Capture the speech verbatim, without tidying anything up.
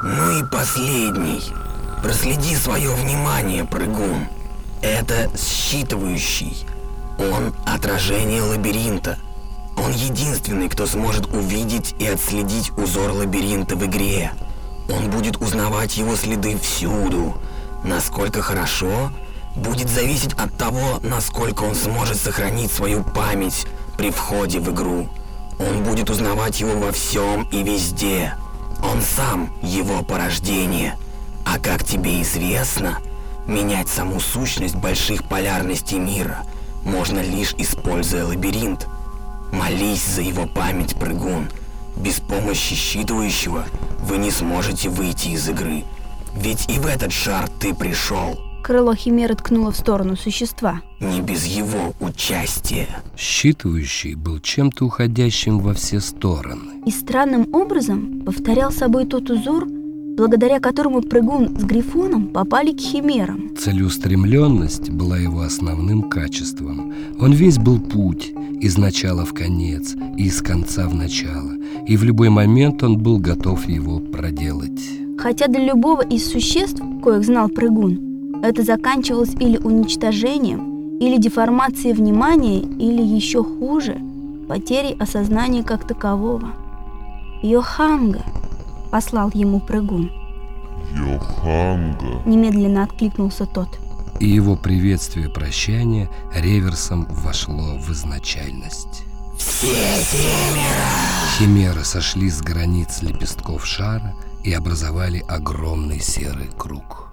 Ну и последний. Проследи свое внимание, прыгун. Это считывающий. Он отражение лабиринта. Он единственный, кто сможет увидеть и отследить узор лабиринта в игре. Он будет узнавать его следы всюду. Насколько хорошо, будет зависеть от того, насколько он сможет сохранить свою память при входе в игру. Он будет узнавать его во всем и везде. Он сам его порождение. А как тебе известно, менять саму сущность больших полярностей мира можно лишь используя лабиринт. Молись за его память, прыгун. Без помощи считывающего вы не сможете выйти из игры. Ведь и в этот шар ты пришел. Крыло химеры ткнуло в сторону существа. Не без его участия. Считывающий был чем-то уходящим во все стороны. И странным образом повторял собой тот узор, благодаря которому прыгун с Грифоном попали к химерам. Целеустремленность была его основным качеством. Он весь был путь, из начала в конец и из конца в начало. И в любой момент он был готов его проделать. Хотя для любого из существ, коих знал прыгун, это заканчивалось или уничтожением, или деформацией внимания, или еще хуже, потерей осознания как такового. «Йоханга!» — послал ему прыгун. «Йоханга!» — немедленно откликнулся тот. И его приветствие прощания реверсом вошло в изначальность. Все семеро! Химеры сошли с границ лепестков шара и образовали огромный серый круг.